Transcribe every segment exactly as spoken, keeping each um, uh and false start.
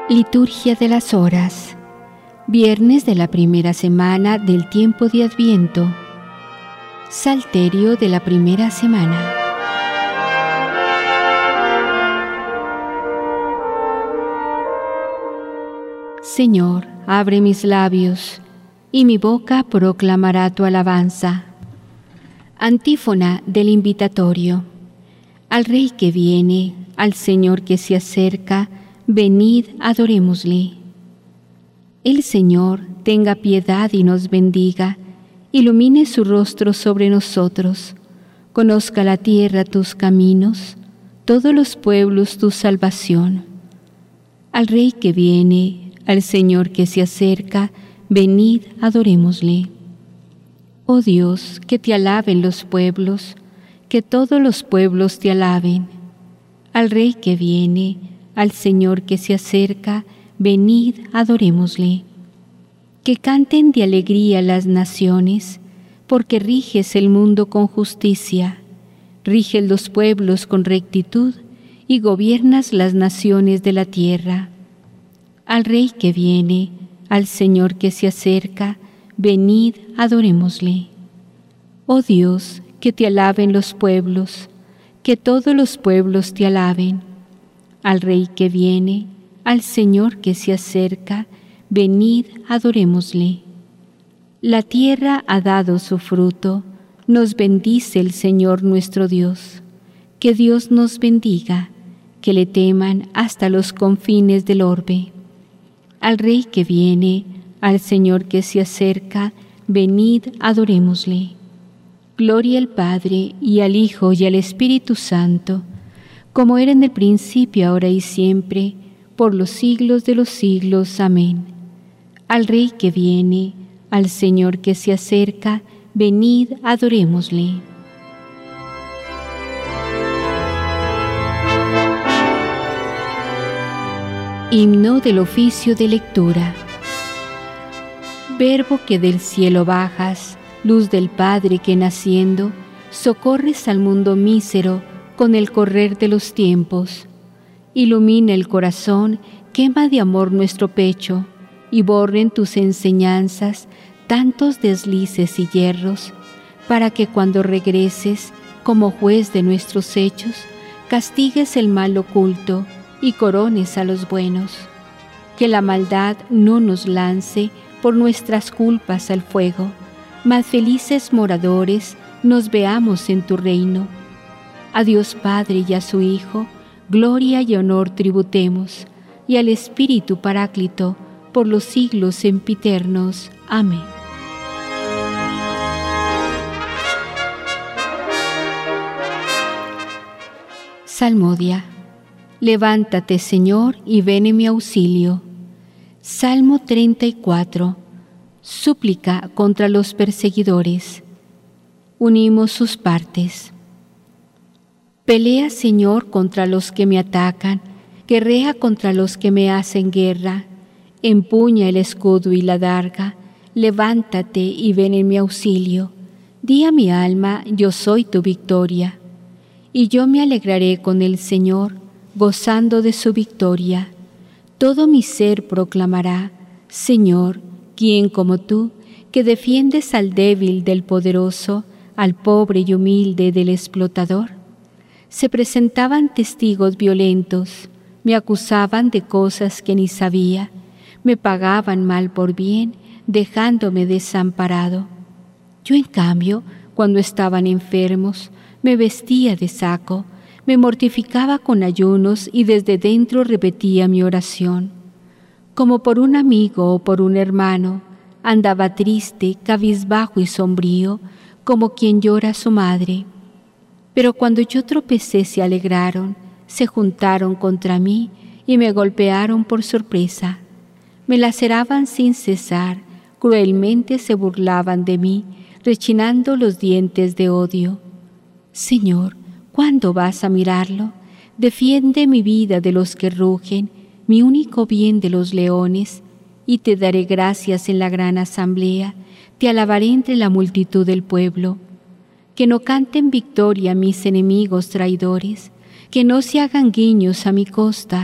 Liturgia de las Horas. Viernes de la primera semana del tiempo de Adviento. Salterio de la primera semana. Señor, abre mis labios, y mi boca proclamará tu alabanza. Antífona del invitatorio. Al Rey que viene, al Señor que se acerca, venid, adorémosle. El Señor tenga piedad y nos bendiga, ilumine su rostro sobre nosotros, conozca la tierra tus caminos, todos los pueblos tu salvación. Al Rey que viene, al Señor que se acerca, venid, adorémosle. Oh Dios, que te alaben los pueblos, que todos los pueblos te alaben. Al Rey que viene, al Señor que se acerca, venid, adorémosle. Que canten de alegría las naciones, porque riges el mundo con justicia, riges los pueblos con rectitud y gobiernas las naciones de la tierra. Al Rey que viene, al Señor que se acerca, venid, adorémosle. Oh Dios, que te alaben los pueblos, que todos los pueblos te alaben. Al Rey que viene, al Señor que se acerca, venid, adorémosle. La tierra ha dado su fruto, nos bendice el Señor nuestro Dios. Que Dios nos bendiga, que le teman hasta los confines del orbe. Al Rey que viene, al Señor que se acerca, venid, adorémosle. Gloria al Padre, y al Hijo, y al Espíritu Santo, como era en el principio, ahora y siempre, por los siglos de los siglos. Amén. Al Rey que viene, al Señor que se acerca, venid, adorémosle. Himno del oficio de lectura. Verbo que del cielo bajas, luz del Padre que naciendo, socorres al mundo mísero con el correr de los tiempos. Ilumina el corazón, quema de amor nuestro pecho, y borren tus enseñanzas tantos deslices y yerros, para que cuando regreses, como juez de nuestros hechos, castigues el mal oculto y corones a los buenos. Que la maldad no nos lance por nuestras culpas al fuego, mas felices moradores nos veamos en tu reino. A Dios Padre y a su Hijo, gloria y honor tributemos, y al Espíritu Paráclito, por los siglos sempiternos. Amén. Salmodia. Levántate, Señor, y ven en mi auxilio. Salmo treinta y cuatro. Súplica contra los perseguidores. Unimos sus partes. Pelea, Señor, contra los que me atacan, guerrea contra los que me hacen guerra. Empuña el escudo y la darga, levántate y ven en mi auxilio. Di a mi alma, yo soy tu victoria. Y yo me alegraré con el Señor, gozando de su victoria. Todo mi ser proclamará, Señor, ¿quién como tú, que defiendes al débil del poderoso, al pobre y humilde del explotador? Se presentaban testigos violentos, me acusaban de cosas que ni sabía, me pagaban mal por bien, dejándome desamparado. Yo, en cambio, cuando estaban enfermos, me vestía de saco, me mortificaba con ayunos y desde dentro repetía mi oración. Como por un amigo o por un hermano, andaba triste, cabizbajo y sombrío, como quien llora a su madre. Pero cuando yo tropecé se alegraron, se juntaron contra mí y me golpearon por sorpresa. Me laceraban sin cesar, cruelmente se burlaban de mí, rechinando los dientes de odio. Señor, ¿cuándo vas a mirarlo? Defiende mi vida de los que rugen, mi único bien de los leones, y te daré gracias en la gran asamblea, te alabaré entre la multitud del pueblo. Que no canten victoria mis enemigos traidores, que no se hagan guiños a mi costa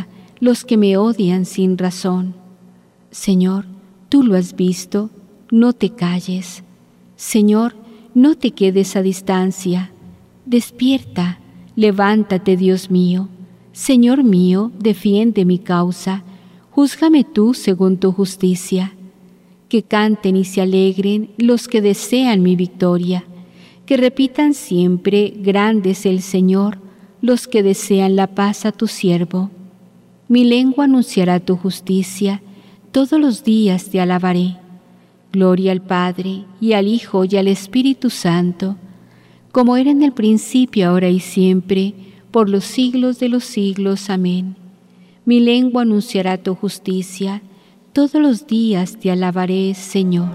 los que me odian sin razón. Señor, tú lo has visto, no te calles. Señor, no te quedes a distancia. Despierta, levántate, Dios mío. Señor mío, defiende mi causa. Júzgame tú según tu justicia. Que canten y se alegren los que desean mi victoria. Que repitan siempre, grande es el Señor, los que desean la paz a tu siervo. Mi lengua anunciará tu justicia, todos los días te alabaré. Gloria al Padre, y al Hijo, y al Espíritu Santo, como era en el principio, ahora y siempre, por los siglos de los siglos. Amén. Mi lengua anunciará tu justicia, todos los días te alabaré, Señor.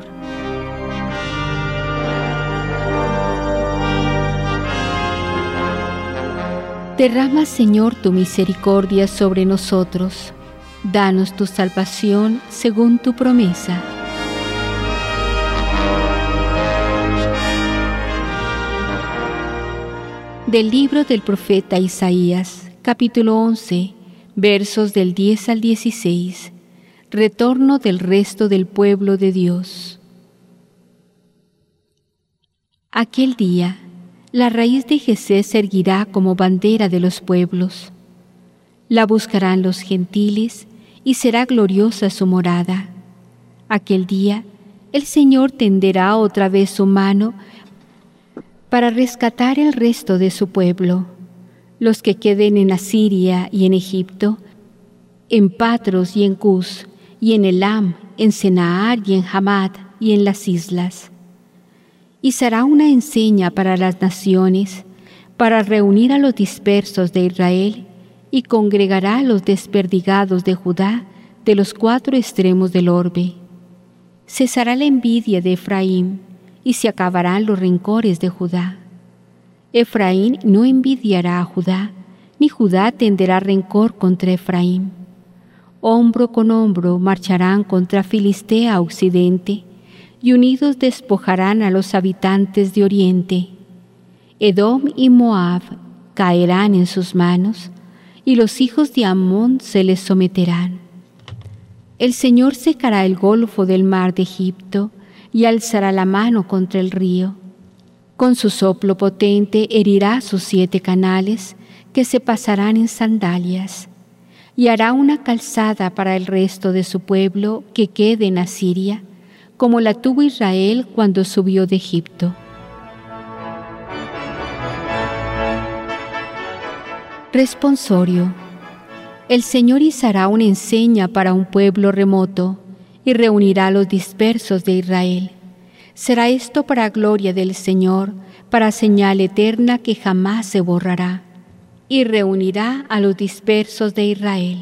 Derrama, Señor, tu misericordia sobre nosotros. Danos tu salvación según tu promesa. Del libro del profeta Isaías, capítulo once, versos del diez al dieciséis. Retorno del resto del pueblo de Dios. Aquel día, la raíz de Jesé se erguirá como bandera de los pueblos. La buscarán los gentiles y será gloriosa su morada. Aquel día, el Señor tenderá otra vez su mano para rescatar el resto de su pueblo, los que queden en Asiria y en Egipto, en Patros y en Cus, y en Elam, en Sennaar y en Hamad y en las islas. Y será una enseña para las naciones, para reunir a los dispersos de Israel, y congregará a los desperdigados de Judá de los cuatro extremos del orbe. Cesará la envidia de Efraín, y se acabarán los rencores de Judá. Efraín no envidiará a Judá, ni Judá tenderá rencor contra Efraín. Hombro con hombro marcharán contra Filistea a occidente, y unidos despojarán a los habitantes de oriente. Edom y Moab caerán en sus manos, y los hijos de Amón se les someterán. El Señor secará el golfo del mar de Egipto, y alzará la mano contra el río. Con su soplo potente herirá sus siete canales, que se pasarán en sandalias, y hará una calzada para el resto de su pueblo que quede en Asiria, como la tuvo Israel cuando subió de Egipto. Responsorio. El Señor izará una enseña para un pueblo remoto, y reunirá a los dispersos de Israel. Será esto para gloria del Señor, para señal eterna que jamás se borrará, y reunirá a los dispersos de Israel.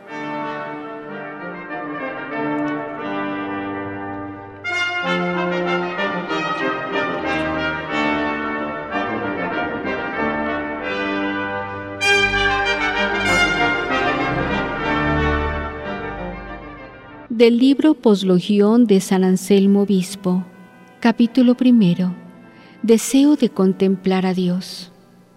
Del libro Poslogión de San Anselmo Obispo, capítulo primero. Deseo de contemplar a Dios.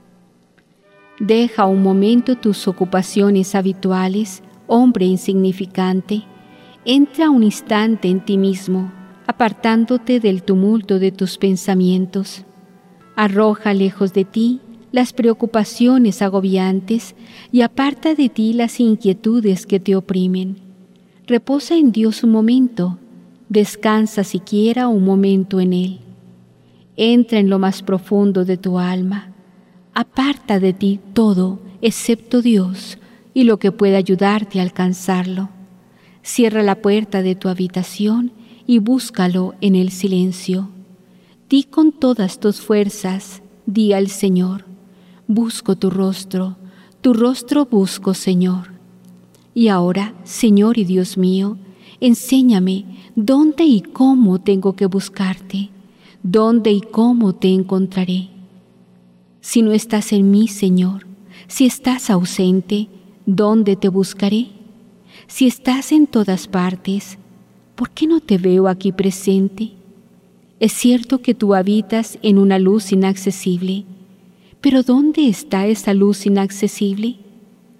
Deja un momento tus ocupaciones habituales, hombre insignificante. Entra un instante en ti mismo, apartándote del tumulto de tus pensamientos. Arroja lejos de ti las preocupaciones agobiantes y aparta de ti las inquietudes que te oprimen. Reposa en Dios un momento, descansa siquiera un momento en Él. Entra en lo más profundo de tu alma, aparta de ti todo excepto Dios y lo que pueda ayudarte a alcanzarlo. Cierra la puerta de tu habitación y búscalo en el silencio. Di con todas tus fuerzas, di al Señor, busco tu rostro, tu rostro busco, Señor. Y ahora, Señor y Dios mío, enséñame dónde y cómo tengo que buscarte, dónde y cómo te encontraré. Si no estás en mí, Señor, si estás ausente, ¿dónde te buscaré? Si estás en todas partes, ¿por qué no te veo aquí presente? Es cierto que tú habitas en una luz inaccesible, pero ¿dónde está esa luz inaccesible?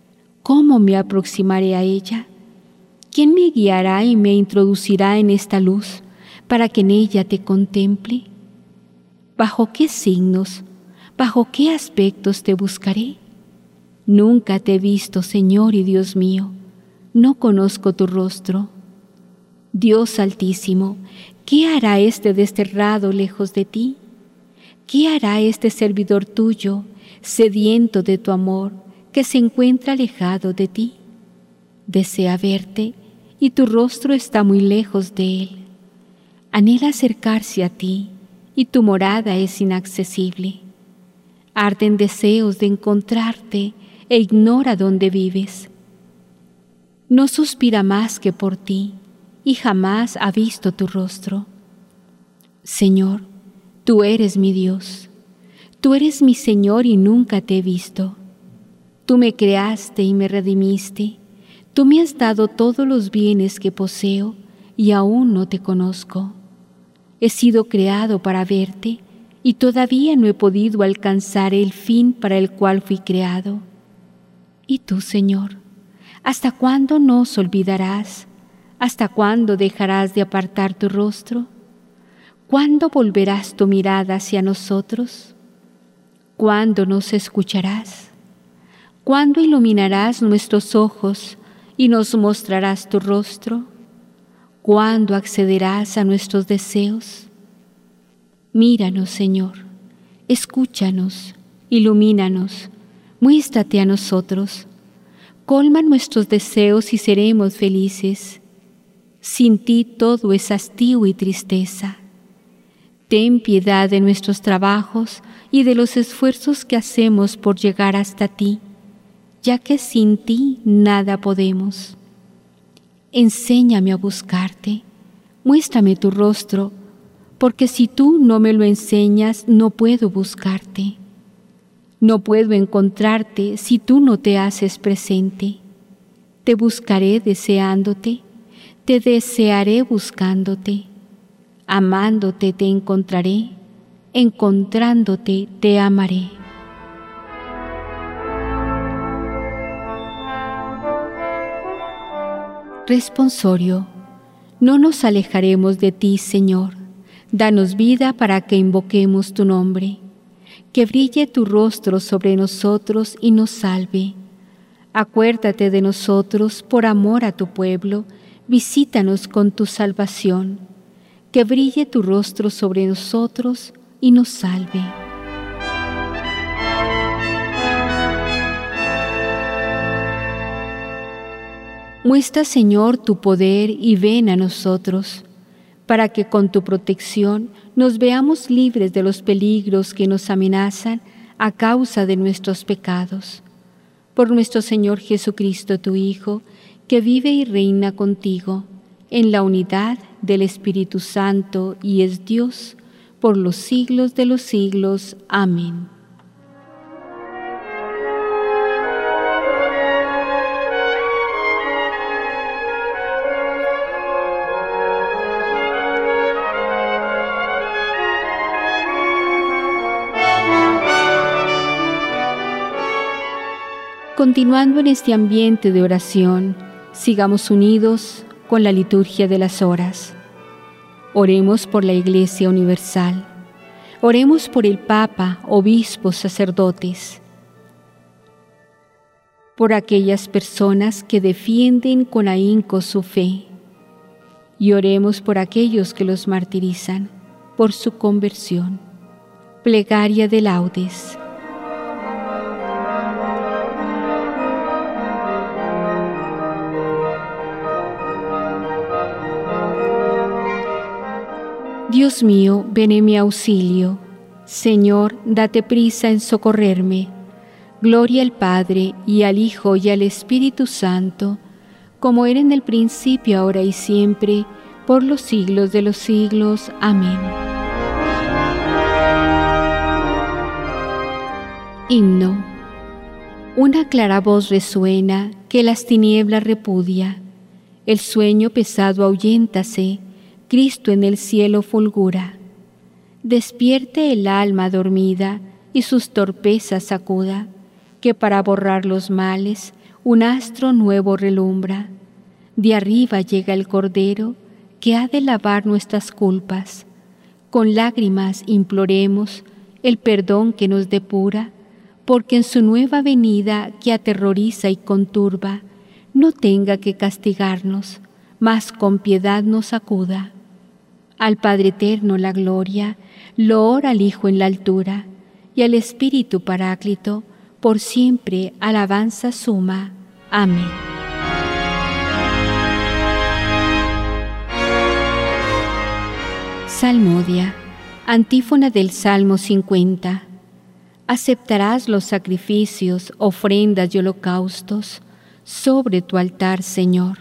¿cómo me aproximaré a ella? ¿Quién me guiará y me introducirá en esta luz para que en ella te contemple? ¿Bajo qué signos, bajo qué aspectos te buscaré? Nunca te he visto, Señor y Dios mío, no conozco tu rostro. Dios Altísimo, ¿qué hará este desterrado lejos de ti? ¿Qué hará este servidor tuyo, sediento de tu amor, que se encuentra alejado de ti? Desea verte y tu rostro está muy lejos de él. Anhela acercarse a ti y tu morada es inaccesible. Arden deseos de encontrarte e ignora dónde vives. No suspira más que por ti y jamás ha visto tu rostro. Señor, tú eres mi Dios, tú eres mi Señor y nunca te he visto. Tú me creaste y me redimiste, tú me has dado todos los bienes que poseo y aún no te conozco. He sido creado para verte y todavía no he podido alcanzar el fin para el cual fui creado. ¿Y tú, Señor, hasta cuándo nos olvidarás? ¿Hasta cuándo dejarás de apartar tu rostro? ¿Cuándo volverás tu mirada hacia nosotros? ¿Cuándo nos escucharás? ¿Cuándo iluminarás nuestros ojos y nos mostrarás tu rostro? ¿Cuándo accederás a nuestros deseos? Míranos, Señor, escúchanos, ilumínanos, muéstrate a nosotros. Colma nuestros deseos y seremos felices. Sin ti todo es hastío y tristeza. Ten piedad de nuestros trabajos y de los esfuerzos que hacemos por llegar hasta ti, ya que sin ti nada podemos. Enséñame a buscarte, muéstrame tu rostro, porque si tú no me lo enseñas, no puedo buscarte. No puedo encontrarte si tú no te haces presente. Te buscaré deseándote, te desearé buscándote. Amándote te encontraré, encontrándote te amaré. Responsorio. No nos alejaremos de ti, Señor. Danos vida para que invoquemos tu nombre. Que brille tu rostro sobre nosotros y nos salve. Acuérdate de nosotros por amor a tu pueblo, visítanos con tu salvación. Que brille tu rostro sobre nosotros y nos salve. Muestra, Señor, tu poder y ven a nosotros, para que con tu protección nos veamos libres de los peligros que nos amenazan a causa de nuestros pecados. Por nuestro Señor Jesucristo, tu Hijo, que vive y reina contigo, en la unidad del Espíritu Santo y es Dios, por los siglos de los siglos. Amén. Continuando en este ambiente de oración, sigamos unidos con la liturgia de las horas. Oremos por la Iglesia Universal. Oremos por el Papa, obispos, sacerdotes. Por aquellas personas que defienden con ahínco su fe. Y oremos por aquellos que los martirizan, por su conversión. Plegaria de laudes. Dios mío, ven en mi auxilio. Señor, date prisa en socorrerme. Gloria al Padre, y al Hijo, y al Espíritu Santo, como era en el principio, ahora y siempre, por los siglos de los siglos. Amén. Himno. Una clara voz resuena que las tinieblas repudia. El sueño pesado ahuyéntase, Cristo en el cielo fulgura. Despierte el alma dormida y sus torpezas sacuda, que para borrar los males un astro nuevo relumbra. De arriba llega el Cordero, que ha de lavar nuestras culpas. Con lágrimas imploremos el perdón que nos depura, porque en su nueva venida que aterroriza y conturba, no tenga que castigarnos, mas con piedad nos acuda. Al Padre Eterno la gloria, loor al Hijo en la altura, y al Espíritu Paráclito, por siempre alabanza suma. Amén. Salmodia, antífona del Salmo cincuenta. Aceptarás los sacrificios, ofrendas y holocaustos sobre tu altar, Señor.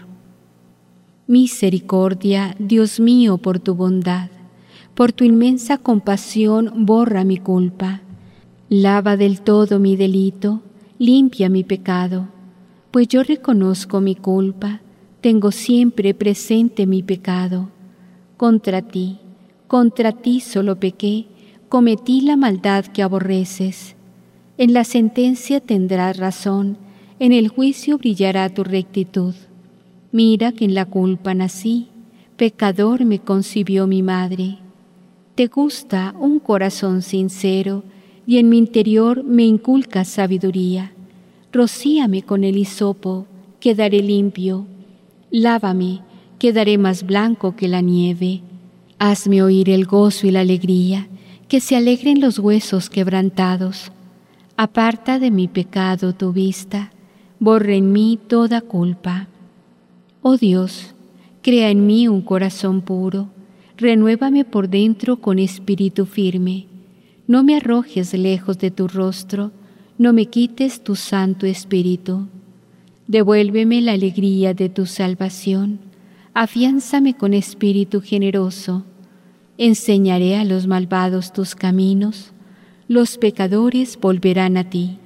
Misericordia, Dios mío, por tu bondad, por tu inmensa compasión, borra mi culpa. Lava del todo mi delito, limpia mi pecado, pues yo reconozco mi culpa, tengo siempre presente mi pecado. Contra ti, contra ti solo pequé, cometí la maldad que aborreces. En la sentencia tendrás razón, en el juicio brillará tu rectitud. Mira que en la culpa nací, pecador me concibió mi madre. Te gusta un corazón sincero, y en mi interior me inculcas sabiduría. Rocíame con el hisopo, quedaré limpio. Lávame, quedaré más blanco que la nieve. Hazme oír el gozo y la alegría, que se alegren los huesos quebrantados. Aparta de mi pecado tu vista, borra en mí toda culpa. Oh Dios, crea en mí un corazón puro, renuévame por dentro con espíritu firme. No me arrojes lejos de tu rostro, no me quites tu santo espíritu. Devuélveme la alegría de tu salvación, afiánzame con espíritu generoso. Enseñaré a los malvados tus caminos, los pecadores volverán a ti.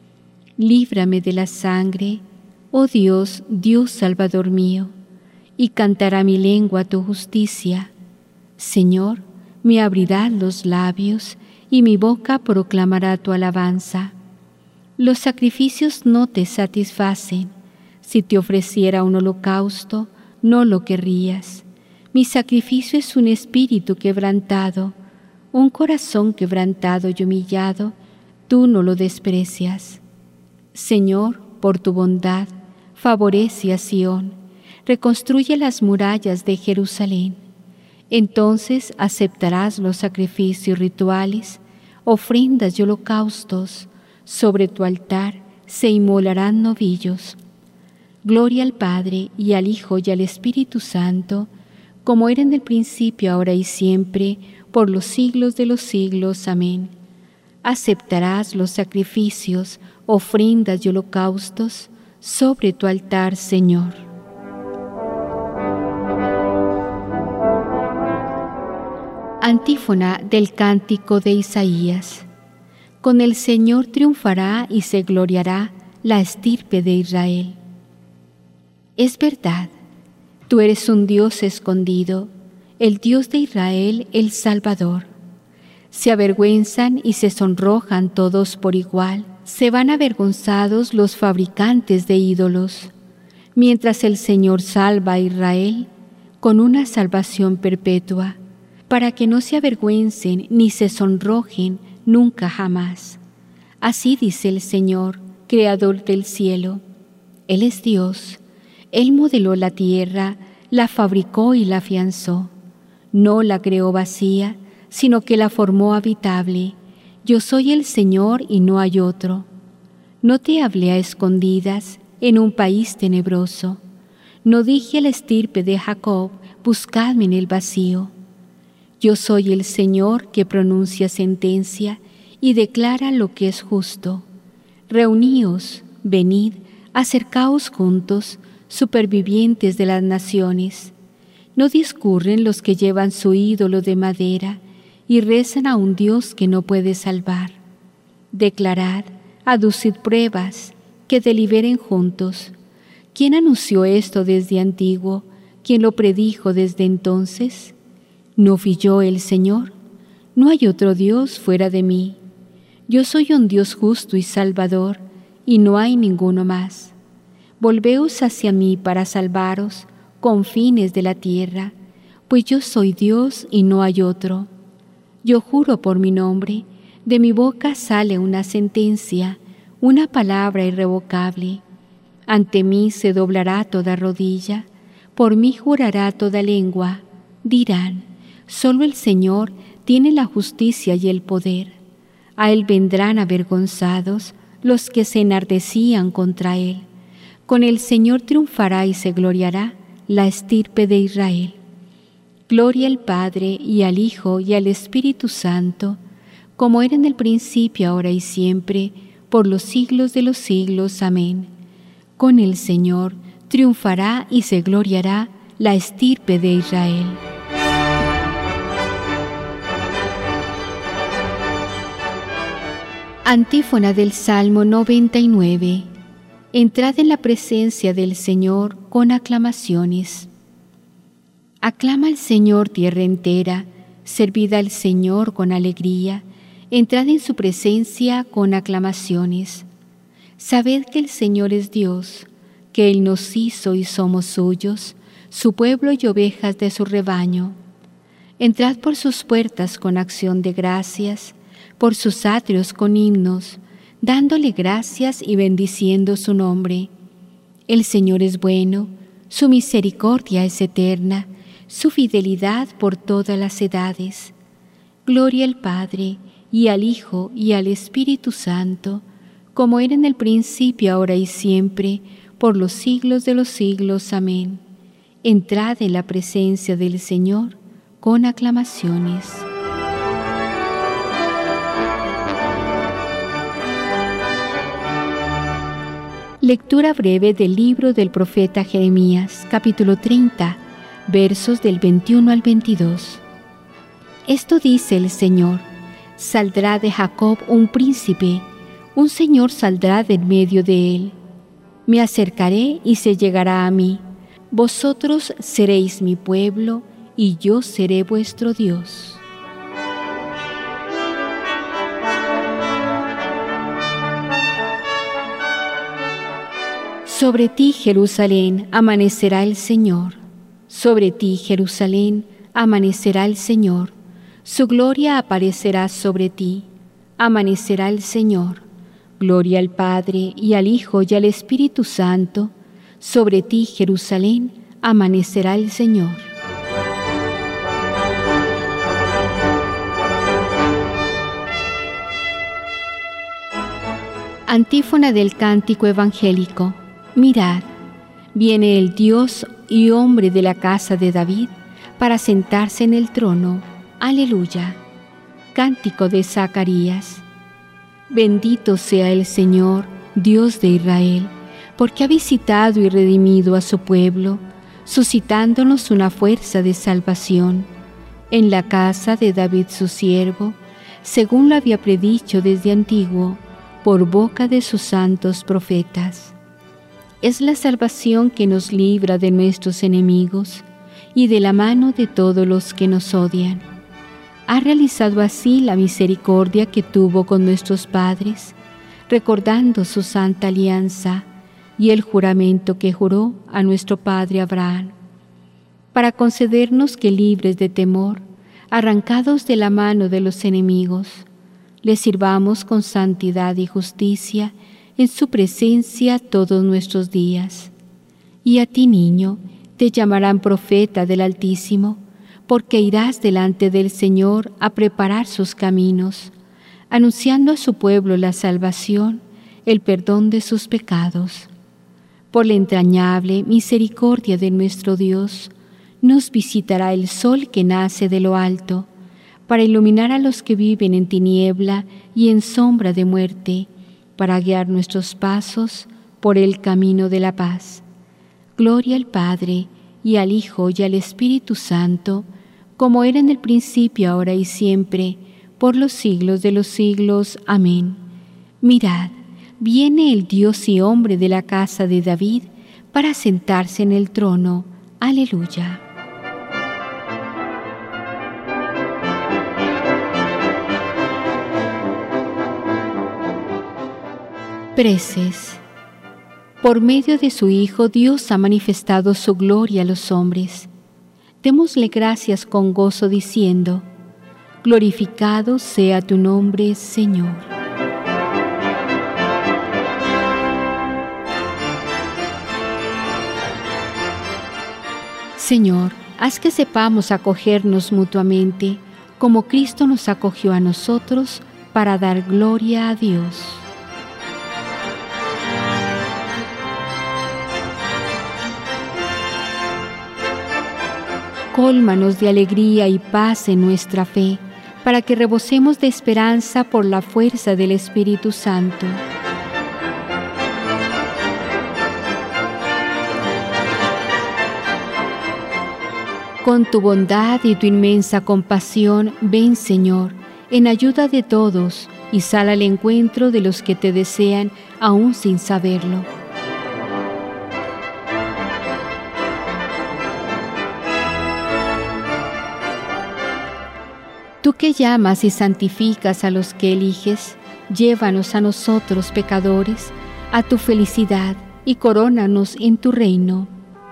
Líbrame de la sangre, oh Dios, Dios Salvador mío, y cantará mi lengua tu justicia. Señor, me abrirás los labios, y mi boca proclamará tu alabanza. Los sacrificios no te satisfacen. Si te ofreciera un holocausto, no lo querrías. Mi sacrificio es un espíritu quebrantado, un corazón quebrantado y humillado, tú no lo desprecias. Señor, por tu bondad, favorece a Sión, reconstruye las murallas de Jerusalén. Entonces aceptarás los sacrificios rituales, ofrendas y holocaustos. Sobre tu altar se inmolarán novillos. Gloria al Padre, y al Hijo, y al Espíritu Santo, como era en el principio, ahora y siempre, por los siglos de los siglos. Amén. Aceptarás los sacrificios, ofrendas y holocaustos sobre tu altar, Señor. Antífona del Cántico de Isaías. Con el Señor triunfará y se gloriará la estirpe de Israel. Es verdad, tú eres un Dios escondido, el Dios de Israel, el Salvador. Se avergüenzan y se sonrojan todos por igual, se van avergonzados los fabricantes de ídolos, mientras el Señor salva a Israel con una salvación perpetua, para que no se avergüencen ni se sonrojen nunca jamás. Así dice el Señor, Creador del cielo. Él es Dios. Él modeló la tierra, la fabricó y la afianzó. No la creó vacía, sino que la formó habitable. Yo soy el Señor y no hay otro. No te hablé a escondidas en un país tenebroso. No dije a la estirpe de Jacob, buscadme en el vacío. Yo soy el Señor que pronuncia sentencia y declara lo que es justo. Reuníos, venid, acercaos juntos, supervivientes de las naciones. No discurren los que llevan su ídolo de madera y rezan a un Dios que no puede salvar. Declarad, aducid pruebas, que deliberen juntos. ¿Quién anunció esto desde antiguo? ¿Quién lo predijo desde entonces? ¿No fui yo el Señor? No hay otro Dios fuera de mí. Yo soy un Dios justo y salvador, y no hay ninguno más. volveos hacia mí para salvaros, confines de la tierra, pues yo soy Dios y no hay otro. Yo juro por mi nombre, de mi boca sale una sentencia, una palabra irrevocable. Ante mí se doblará toda rodilla, por mí jurará toda lengua. Dirán, solo el Señor tiene la justicia y el poder. A Él vendrán avergonzados los que se enardecían contra Él. Con el Señor triunfará y se gloriará la estirpe de Israel. Gloria al Padre, y al Hijo, y al Espíritu Santo, como era en el principio, ahora y siempre, por los siglos de los siglos. Amén. Con el Señor triunfará y se gloriará la estirpe de Israel. Antífona del Salmo noventa y nueve. Entrad en la presencia del Señor con aclamaciones. Aclama al Señor tierra entera, servid al Señor con alegría, entrad en su presencia con aclamaciones. Sabed que el Señor es Dios, que Él nos hizo y somos suyos, su pueblo y ovejas de su rebaño. Entrad por sus puertas con acción de gracias, por sus atrios con himnos, dándole gracias y bendiciendo su nombre. El Señor es bueno, su misericordia es eterna, su fidelidad por todas las edades. Gloria al Padre, y al Hijo, y al Espíritu Santo, como era en el principio, ahora y siempre, por los siglos de los siglos. Amén. Entrad en la presencia del Señor con aclamaciones. Lectura breve del libro del profeta Jeremías, capítulo treinta, versos del veintiuno al veintidós. Esto dice el Señor: saldrá de Jacob un príncipe, un Señor saldrá de en medio de él. Me acercaré y se llegará a mí. Vosotros seréis mi pueblo, y yo seré vuestro Dios. Sobre ti, Jerusalén, amanecerá el Señor. Sobre ti, Jerusalén, amanecerá el Señor. Su gloria aparecerá sobre ti. Amanecerá el Señor. Gloria al Padre, y al Hijo, y al Espíritu Santo. Sobre ti, Jerusalén, amanecerá el Señor. Antífona del cántico evangélico. Mirad, viene el Dios y hombre de la casa de David para sentarse en el trono. Aleluya. Cántico de Zacarías. Bendito sea el Señor, Dios de Israel, porque ha visitado y redimido a su pueblo, suscitándonos una fuerza de salvación en la casa de David su siervo, según lo había predicho desde antiguo, por boca de sus santos profetas. Es la salvación que nos libra de nuestros enemigos y de la mano de todos los que nos odian. Ha realizado así la misericordia que tuvo con nuestros padres, recordando su santa alianza y el juramento que juró a nuestro padre Abraham, para concedernos que, libres de temor, arrancados de la mano de los enemigos, le sirvamos con santidad y justicia en su presencia todos nuestros días. Y a ti, niño, te llamarán profeta del Altísimo, porque irás delante del Señor a preparar sus caminos, anunciando a su pueblo la salvación, el perdón de sus pecados. Por la entrañable misericordia de nuestro Dios, nos visitará el sol que nace de lo alto, para iluminar a los que viven en tiniebla y en sombra de muerte, para guiar nuestros pasos por el camino de la paz. Gloria al Padre, y al Hijo, y al Espíritu Santo, como era en el principio, ahora y siempre, por los siglos de los siglos. Amén. Mirad, viene el Dios y hombre de la casa de David para sentarse en el trono. Aleluya. Preces. Por medio de su Hijo, Dios ha manifestado su gloria a los hombres. Démosle gracias con gozo diciendo: glorificado sea tu nombre, Señor. Señor, haz que sepamos acogernos mutuamente, como Cristo nos acogió a nosotros, para dar gloria a Dios. Cólmanos de alegría y paz en nuestra fe, para que rebosemos de esperanza por la fuerza del Espíritu Santo. Con tu bondad y tu inmensa compasión, ven, Señor, en ayuda de todos, y sal al encuentro de los que te desean aún sin saberlo. Tú que llamas y santificas a los que eliges, llévanos a nosotros pecadores a tu felicidad y corónanos en tu reino.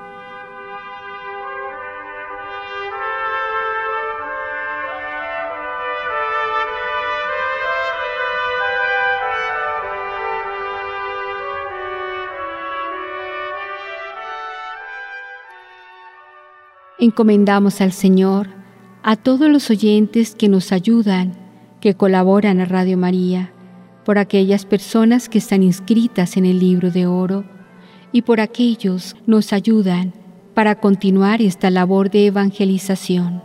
Encomendamos al Señor a todos los oyentes que nos ayudan, que colaboran a Radio María, por aquellas personas que están inscritas en el libro de oro y por aquellos que nos ayudan para continuar esta labor de evangelización.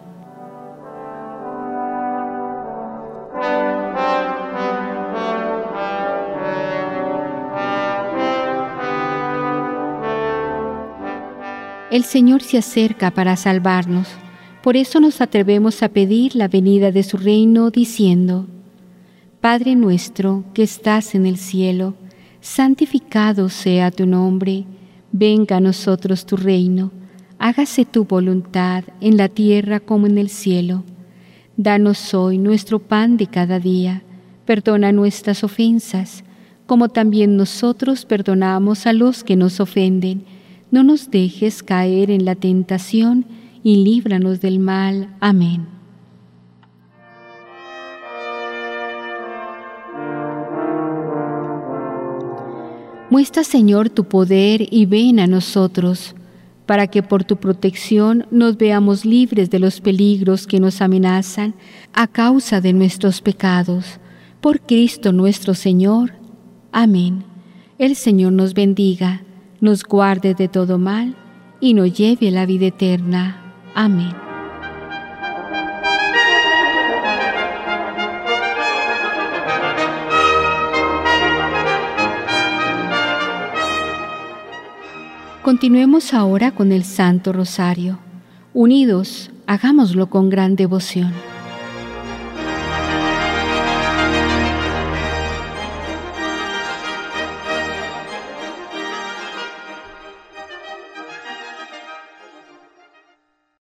El Señor se acerca para salvarnos. Por eso nos atrevemos a pedir la venida de su reino diciendo: Padre nuestro que estás en el cielo, santificado sea tu nombre, venga a nosotros tu reino, hágase tu voluntad en la tierra como en el cielo. Danos hoy nuestro pan de cada día, perdona nuestras ofensas, como también nosotros perdonamos a los que nos ofenden. No nos dejes caer en la tentación y líbranos del mal. Amén. Muestra, Señor, tu poder y ven a nosotros, para que por tu protección nos veamos libres de los peligros que nos amenazan a causa de nuestros pecados. Por Cristo nuestro Señor. Amén. El Señor nos bendiga, nos guarde de todo mal y nos lleve a la vida eterna. Amén. Continuemos ahora con el Santo Rosario. Unidos, hagámoslo con gran devoción.